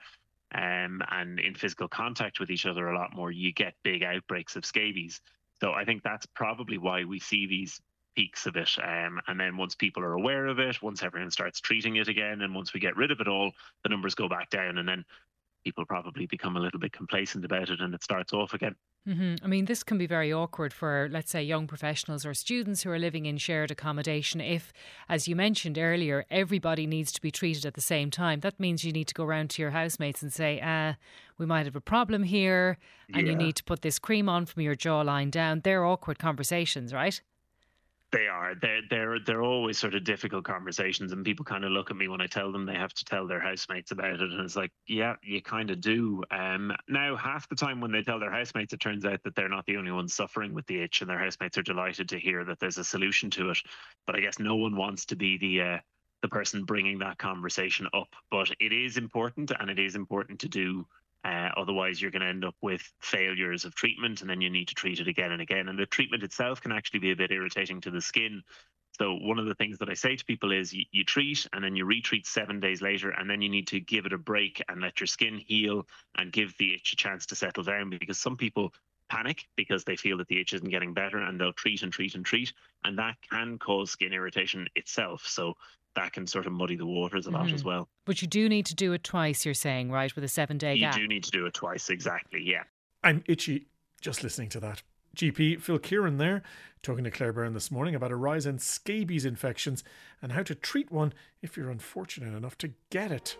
and in physical contact with each other a lot more, you get big outbreaks of scabies. So I think that's probably why we see these peaks of it. And then once people are aware of it, once everyone starts treating it again, and once we get rid of it all, the numbers go back down, and then people probably become a little bit complacent about it and it starts off again. I mean, this can be very awkward for, let's say, young professionals or students who are living in shared accommodation. If, as you mentioned earlier, everybody needs to be treated at the same time, that means you need to go around to your housemates and say, we might have a problem here, and you need to put this cream on from your jawline down. They're awkward conversations, right? They are. They're always sort of difficult conversations, and people kind of look at me when I tell them they have to tell their housemates about it, and it's like, yeah, you kind of do. Now, half the time when they tell their housemates, it turns out that they're not the only ones suffering with the itch, and their housemates are delighted to hear that there's a solution to it. But I guess no one wants to be the person bringing that conversation up. But it is important, and it is important to do. Otherwise, you're going to end up with failures of treatment, and then you need to treat it again and again. And the treatment itself can actually be a bit irritating to the skin. So one of the things that I say to people is you treat, and then you retreat 7 days later, and then you need to give it a break and let your skin heal and give the itch a chance to settle down, because some people panic because they feel that the itch isn't getting better, and they'll treat and treat and treat, and that can cause skin irritation itself. So that can sort of muddy the waters a lot as well. But you do need to do it twice, you're saying, right, with a 7-day gap? You do need to do it twice, exactly, yeah. I'm itchy just listening to that. GP Phil Kieran there, talking to Claire Byrne this morning about a rise in scabies infections and how to treat one if you're unfortunate enough to get it.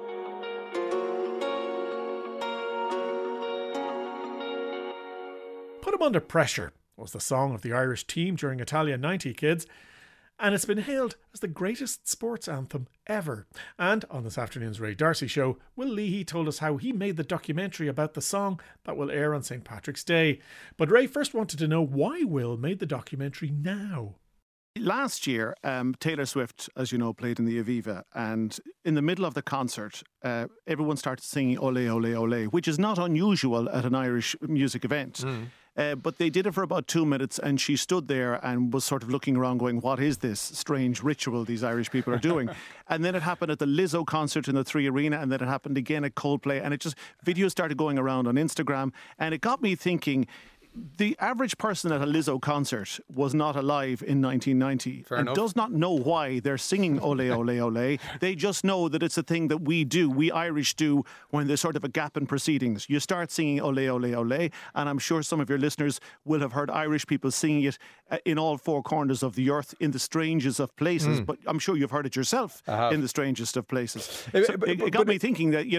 Put 'em Under Pressure was the song of the Irish team during Italia 90, kids. And it's been hailed as the greatest sports anthem ever. And on this afternoon's Ray D'Arcy show, Will Leahy told us how he made the documentary about the song that will air on St. Patrick's Day. But Ray first wanted to know why Will made the documentary now. Last year, Taylor Swift, as you know, played in the Aviva, and in the middle of the concert, everyone started singing Ole, Ole, Ole, which is not unusual at an Irish music event. But they did it for about 2 minutes, and she stood there and was sort of looking around going, what is this strange ritual these Irish people are doing? And then it happened at the Lizzo concert in the 3 Arena, and then it happened again at Coldplay, and videos started going around on Instagram, and it got me thinking, the average person at a Lizzo concert was not alive in 1990 and does not know why they're singing Ole, Ole, Ole. They just know that it's a thing that we Irish do when there's sort of a gap in proceedings. You start singing Ole, Ole, Ole, and I'm sure some of your listeners will have heard Irish people singing it in all 4 corners of the earth in the strangest of places, but I'm sure you've heard it yourself in the strangest of places. So it got me thinking that,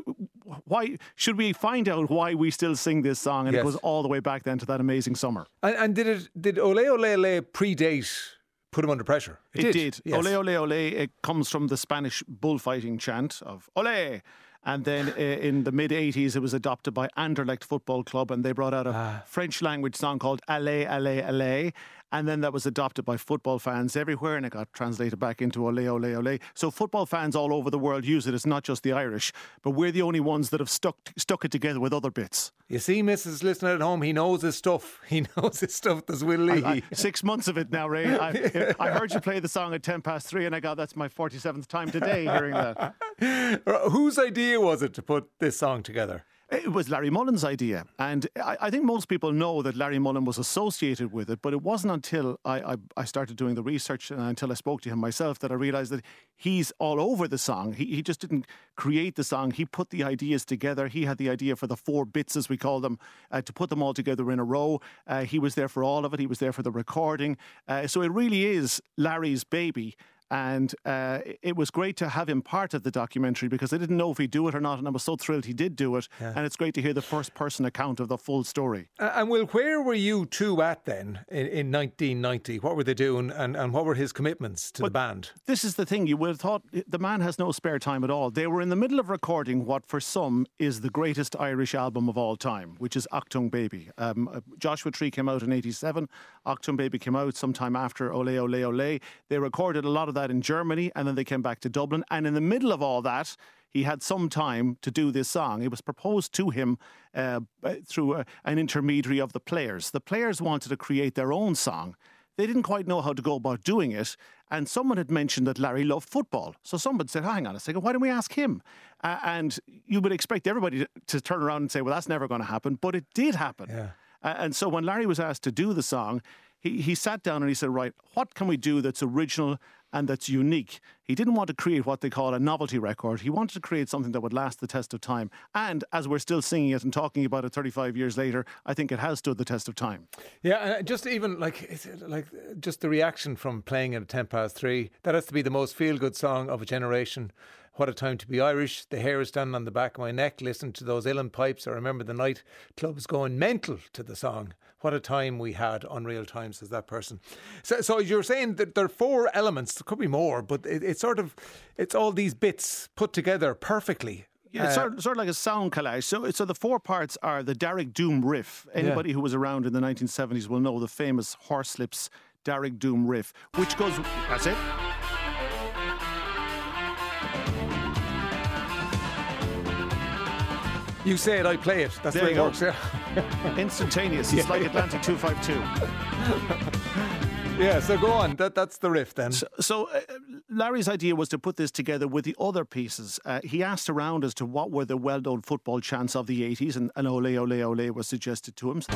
why should we find out why we still sing this song? And it goes all the way back then to that amazing summer. And did Ole Ole Ole predate Put 'Em Under Pressure? It did. Yes. Ole Ole Ole, it comes from the Spanish bullfighting chant of Ole. And then in the mid-80s, it was adopted by Anderlecht Football Club, and they brought out a French language song called Allez, Allez, Allez. And then that was adopted by football fans everywhere, and it got translated back into Ole, Ole, Ole. So football fans all over the world use it. It's not just the Irish, but we're the only ones that have stuck it together with other bits. You see, Mrs. Listener at home, he knows his stuff. He knows his stuff. There's Will Leahy. 6 months of it now, Ray. I heard you play the song at 3:10, and I got that's my 47th time today hearing that. Whose idea was it to put this song together? It was Larry Mullen's idea, and I think most people know that Larry Mullen was associated with it, but it wasn't until I started doing the research and until I spoke to him myself that I realised that he's all over the song. He just didn't create the song, he put the ideas together. He had the idea for the 4 bits, as we call them, to put them all together in a row. He was there for all of it, he was there for the recording. So it really is Larry's baby. And it was great to have him part of the documentary because I didn't know if he'd do it or not, and I was so thrilled he did do it. Yeah. And it's great to hear the first-person account of the full story. And Will, where were you two at then in 1990? What were they doing, and what were his commitments to the band? This is the thing. You would have thought the man has no spare time at all. They were in the middle of recording what for some is the greatest Irish album of all time, which is Achtung Baby. Joshua Tree came out in 87. Achtung Baby came out sometime after Ole Ole Ole. They recorded a lot of that in Germany, and then they came back to Dublin, and in the middle of all that he had some time to do this song. It was proposed to him through an intermediary of the Players. The Players wanted to create their own song. they didn't quite know how to go about doing it. And someone had mentioned that Larry loved football. So someone said, hang on a second, why don't we ask him? And you would expect everybody to turn around and say, well, that's never going to happen. But it did happen. Yeah. And so when Larry was asked to do the song, he sat down and he said, right, what can we do that's original and that's unique? He didn't want to create what they call a novelty record. He wanted to create something that would last the test of time. And as we're still singing it and talking about it 35 years later, I think it has stood the test of time. Yeah, and just even just the reaction from playing it at 3:10, that has to be the most feel-good song of a generation. What a time to be Irish. The hair is standing on the back of my neck. Listen to those Uilleann pipes. I remember the night clubs going mental to the song. What a time we had. Unreal times, says that person. So you're saying that there are 4 elements. There could be more, but it's all these bits put together perfectly. Yeah, it's sort of like a sound collage. So the 4 parts are the Derek Doom riff. Anybody who was around in the 1970s will know the famous Horslips Derek Doom riff, which goes... That's it. You say it, I play it. That's the way it works, yeah. Instantaneous. It's like Atlantic 252. Yeah, so go on. That's the riff then. So Larry's idea was to put this together with the other pieces. He asked around as to what were the well-known football chants of the 80s, and Ole, Ole, Ole was suggested to him.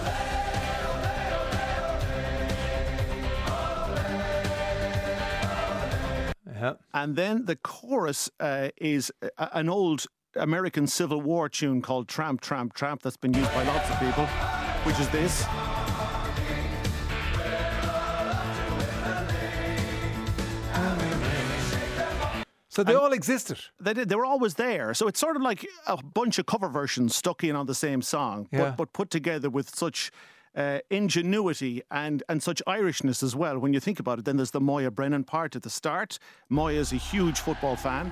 And then the chorus is an old American Civil War tune called Tramp, Tramp, Tramp that's been used by lots of people, which is this. So they all existed. They did. They were always there. So it's sort of like a bunch of cover versions stuck in on the same song, but put together with such ingenuity and such Irishness as well. When you think about it, then there's the Moya Brennan part at the start. Moya is a huge football fan.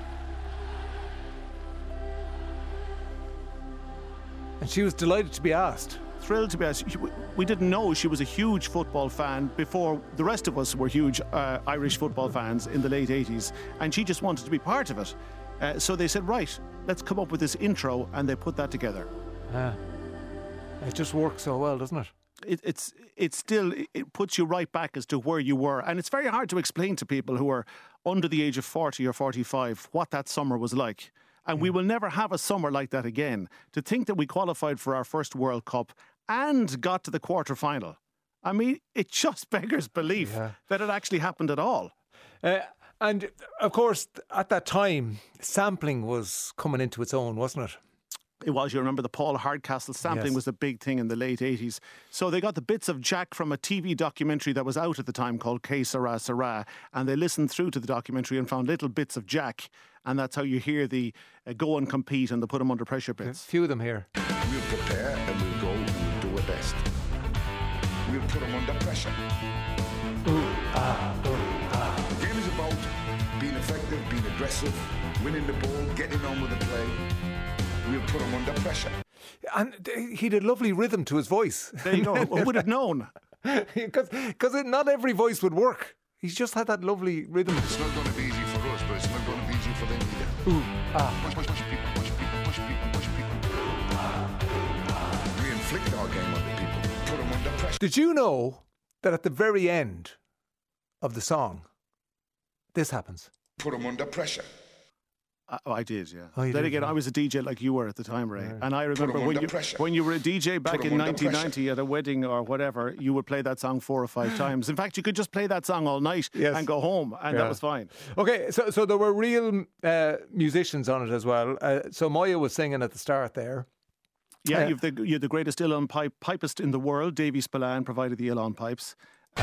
And she was delighted to be asked. Thrilled to be asked. We didn't know she was a huge football fan before the rest of us were huge Irish football fans in the late 80s. And she just wanted to be part of it. So they said, right, let's come up with this intro, and they put that together. It just works so well, doesn't it? It puts you right back as to where you were. And it's very hard to explain to people who are under the age of 40 or 45 what that summer was like. And we will never have a summer like that again. To think that we qualified for our first World Cup and got to the quarter-final. I mean, it just beggars belief that it actually happened at all. And, of course, at that time, sampling was coming into its own, wasn't it? It was. You remember the Paul Hardcastle sampling was a big thing in the late 80s. So they got the bits of Jack from a TV documentary that was out at the time called Que Sera Sera, and they listened through to the documentary and found little bits of Jack, and that's how you hear the go and compete and the put them under pressure bits. A few of them here. We'll prepare and we'll go and we'll do our best. We'll put them under pressure. The game is about being effective, being aggressive, winning the ball, getting on with the play. We'll put him under pressure. And he had a lovely rhythm to his voice. There you go. Who would have known? Because not every voice would work. He's just had that lovely rhythm. It's not going to be easy for us, but it's not going to be easy for them either. Push people, push people, push people, push people. We inflict our game on the people. Put them under pressure. Did you know that at the very end of the song, this happens? Put them under pressure. I did, yeah. Then again, I was a DJ like you were at the time, Ray. Right. And I remember when you were a DJ back in 1990 at a wedding or whatever, you would play that song 4 or 5 times. In fact, you could just play that song all night and go home, and that was fine. Okay, so there were real musicians on it as well. So Moya was singing at the start there. Yeah, you're the greatest Uilleann pipist in the world. Davy Spillane provided the Uilleann pipes.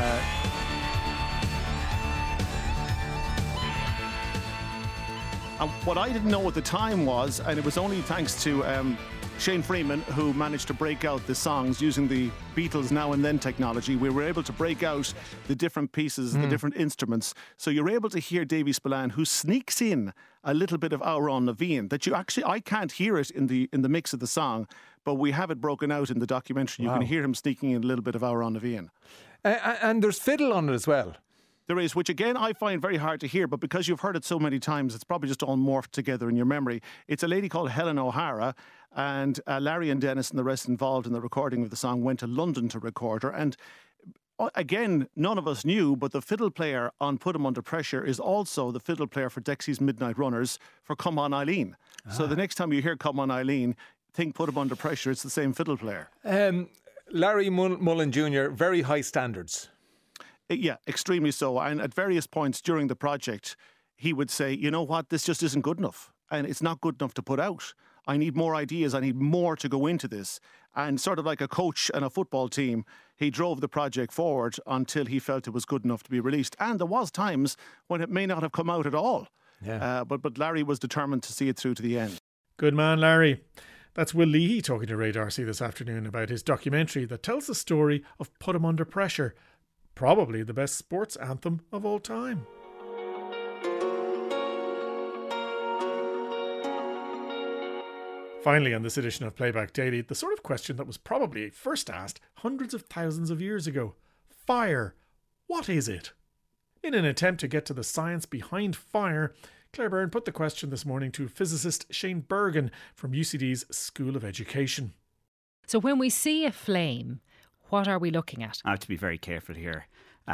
And what I didn't know at the time was, and it was only thanks to Shane Freeman, who managed to break out the songs using the Beatles Now and Then technology. We were able to break out the different pieces, the different instruments. So you're able to hear Davy Spillane, who sneaks in a little bit of Amhrán na bhFiann that you actually, I can't hear it in the mix of the song, but we have it broken out in the documentary. You can hear him sneaking in a little bit of Amhrán na bhFiann. And there's fiddle on it as well. There is, which again I find very hard to hear, but because you've heard it so many times, it's probably just all morphed together in your memory. It's a lady called Helen O'Hara, and Larry and Dennis and the rest involved in the recording of the song went to London to record her. And Again, none of us knew, but the fiddle player on Put 'Em Under Pressure is also the fiddle player for Dexy's Midnight Runners for Come On Eileen. So the next time you hear Come On Eileen, think Put 'Em Under Pressure, it's the same fiddle player. Larry Mullen Jr., very high standards. Yeah, extremely so. And at various points during the project, he would say, you know what, this just isn't good enough. And it's not good enough to put out. I need more ideas. I need more to go into this. And sort of like a coach and a football team, he drove the project forward until he felt it was good enough to be released. And there was times when it may not have come out at all. Yeah. But Larry was determined to see it through to the end. Good man, Larry. That's Will Leahy talking to Ray D'Arcy this afternoon about his documentary that tells the story of Put 'Em Under Pressure, probably the best sports anthem of all time. Finally, on this edition of Playback Daily, the sort of question that was probably first asked hundreds of thousands of years ago. Fire, what is it? In an attempt to get to the science behind fire, Claire Byrne put the question this morning to physicist Shane Bergen from UCD's School of Education. So when we see a flame, what are we looking at? I have to be very careful here.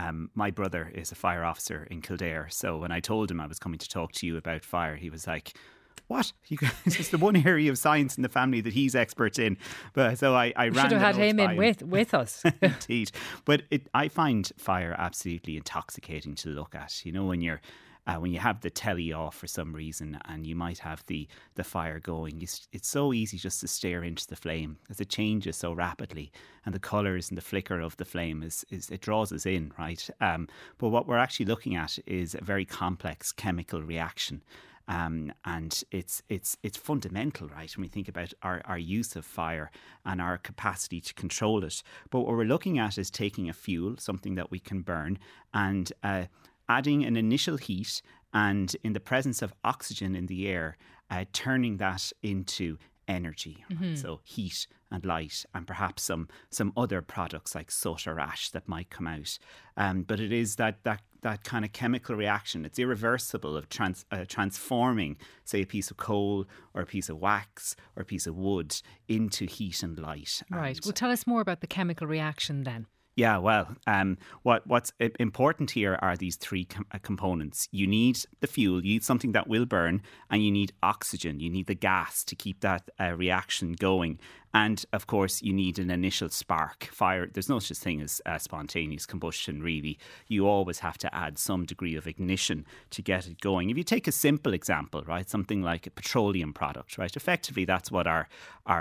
My brother is a fire officer in Kildare, so when I told him I was coming to talk to you about fire, he was like, what? You guys, it's the one area of science in the family that he's expert in. But so I ran. Should have had him in with us. Indeed. But I find fire absolutely intoxicating to look at. You know, when you have the telly off for some reason and you might have the fire going, it's so easy just to stare into the flame as it changes so rapidly, and the colours and the flicker of the flame is it draws us in, right? But what we're actually looking at is a very complex chemical reaction. And it's fundamental, right, when we think about our use of fire and our capacity to control it. But what we're looking at is taking a fuel, something that we can burn, and adding an initial heat, and in the presence of oxygen in the air, turning that into energy. Mm-hmm. So heat and light, and perhaps some other products like soot or ash that might come out. But it is that kind of chemical reaction. It's irreversible of transforming, say, a piece of coal or a piece of wax or a piece of wood into heat and light. Right. Well, tell us more about the chemical reaction then. Yeah, well, what's important here are these three components. You need the fuel, you need something that will burn, and you need oxygen. You need the gas to keep that reaction going. And, of course, you need an initial spark. Fire, there's no such thing as spontaneous combustion, really. You always have to add some degree of ignition to get it going. If you take a simple example, right, something like a petroleum product, right, effectively that's what our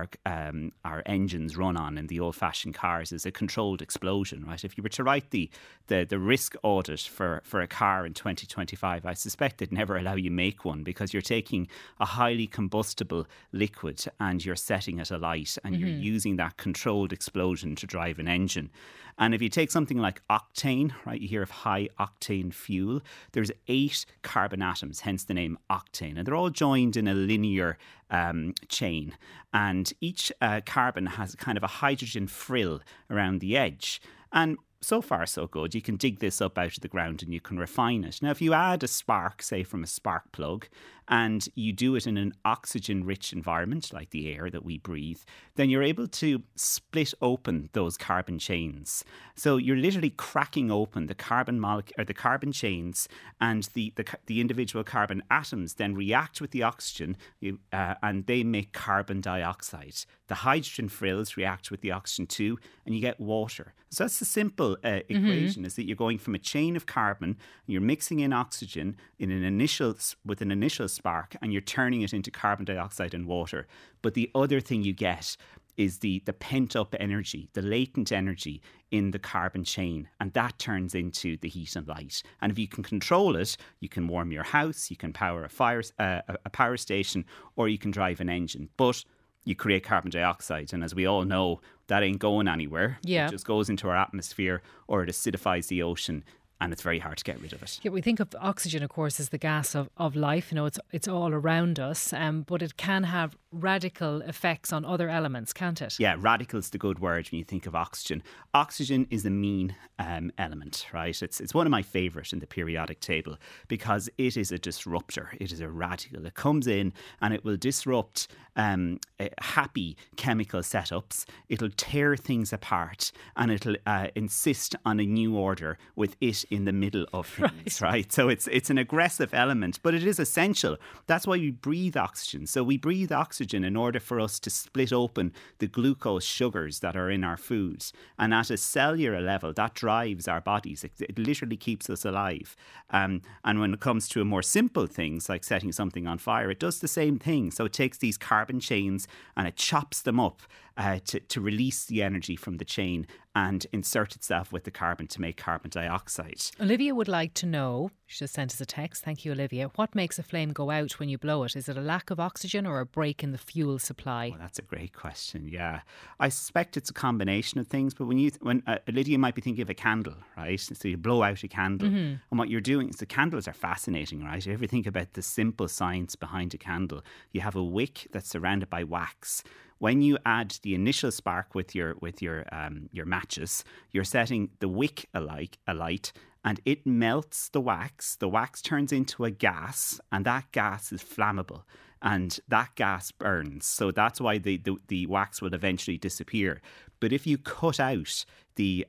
engines run on in the old-fashioned cars, is a controlled explosion, right? If you were to write the risk audit for a car in 2025, I suspect they'd never allow you make one, because you're taking a highly combustible liquid and you're setting it alight, and you're using that controlled explosion to drive an engine. And if you take something like octane, right, you hear of high octane fuel, there's 8 carbon atoms, hence the name octane, and they're all joined in a linear chain. And each carbon has kind of a hydrogen frill around the edge. And so far, so good. You can dig this up out of the ground and you can refine it. Now, if you add a spark, say from a spark plug, and you do it in an oxygen-rich environment like the air that we breathe, then you're able to split open those carbon chains. So you're literally cracking open the carbon the carbon chains, and the individual carbon atoms then react with the oxygen, and they make carbon dioxide. The hydrogen frills react with the oxygen too, and you get water. So that's the simple equation: is that you're going from a chain of carbon, and you're mixing in oxygen with an initial spark, and you're turning it into carbon dioxide and water. But the other thing you get is the pent-up energy, the latent energy in the carbon chain, and that turns into the heat and light. And if you can control it, you can warm your house, you can power a power station, or you can drive an engine. But you create carbon dioxide, and as we all know, that ain't going anywhere. Yeah. It just goes into our atmosphere, or it acidifies the ocean, and it's very hard to get rid of it. Yeah, we think of oxygen, of course, as the gas of life. You know, it's all around us, but it can have radical effects on other elements, can't it? Yeah, radical's the good word when you think of oxygen. Oxygen is a mean element, right? It's one of my favourite in the periodic table because it is a disruptor. It is a radical. It comes in and it will disrupt happy chemical setups. It'll tear things apart and it'll insist on a new order with it in the middle of things, right? So it's an aggressive element, but it is essential. That's why we breathe oxygen. So we breathe oxygen in order for us to split open the glucose sugars that are in our foods. And at a cellular level, that drives our bodies. It literally keeps us alive. And when it comes to more simple things like setting something on fire, it does the same thing. So it takes these carbon chains and it chops them up to release the energy from the chain and insert itself with the carbon to make carbon dioxide. Olivia would like to know, she just sent us a text, thank you Olivia, what makes a flame go out when you blow it? Is it a lack of oxygen or a break in the fuel supply? Oh, that's a great question, yeah. I suspect it's a combination of things, but when Lydia might be thinking of a candle, right? So you blow out a candle, and what you're doing is the candles are fascinating, right? If you ever think about the simple science behind a candle, you have a wick that's surrounded by wax. When you add the initial spark with your matches, you're setting the wick alight, and it melts the wax. The wax turns into a gas, and that gas is flammable, and that gas burns. So that's why the wax will eventually disappear. But if you cut out the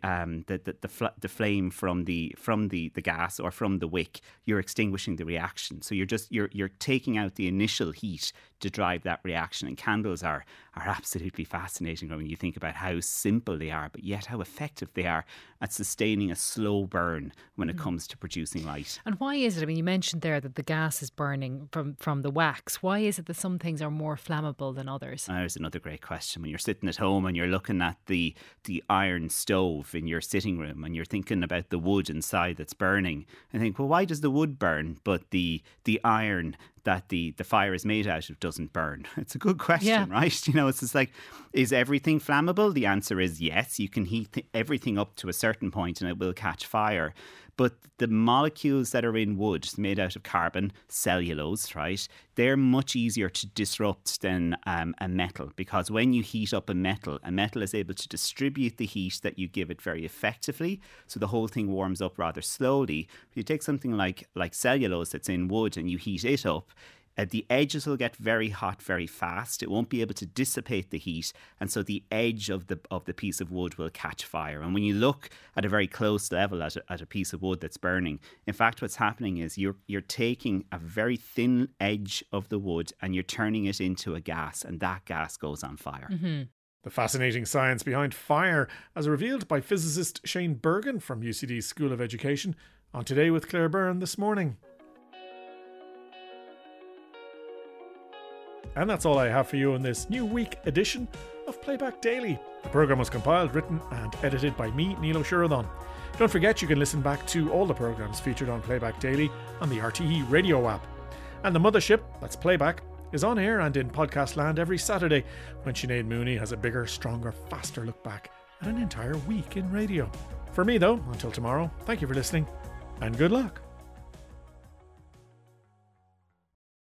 flame from the gas or from the wick, you're extinguishing the reaction. So you're taking out the initial heat to drive that reaction. And candles are absolutely fascinating when you think about how simple they are, but yet how effective they are at sustaining a slow burn when it comes to producing light. And why is it? I mean, you mentioned there that the gas is burning from the wax. Why is it that some things are more flammable than others? There's another great question. When you're sitting at home and you're looking at the iron stove in your sitting room and you're thinking about the wood inside that's burning, and think, well, why does the wood burn but the iron that the fire is made out of doesn't burn? It's a good question, right? You know, it's just like, is everything flammable? The answer is yes. You can heat everything up to a certain point and it will catch fire. But the molecules that are in wood, made out of carbon, cellulose, right, they're much easier to disrupt than a metal, because when you heat up a metal is able to distribute the heat that you give it very effectively, so the whole thing warms up rather slowly. If you take something like cellulose that's in wood and you heat it up, the edges will get very hot very fast. It won't be able to dissipate the heat, and so the edge of the piece of wood will catch fire. And when you look at a very close level at a piece of wood that's burning, in fact what's happening is you're taking a very thin edge of the wood and you're turning it into a gas, and that gas goes on fire. Mm-hmm. The fascinating science behind fire, as revealed by physicist Shane Bergen from UCD School of Education, on Today with Claire Byrne this morning. And that's all I have for you in this new week edition of Playback Daily. The programme was compiled, written and edited by me, Neil O'Shuradon. Don't forget you can listen back to all the programmes featured on Playback Daily on the RTE radio app. And the mothership, that's Playback, is on air and in podcast land every Saturday when Sinead Mooney has a bigger, stronger, faster look back at an entire week in radio. For me though, until tomorrow, thank you for listening and good luck.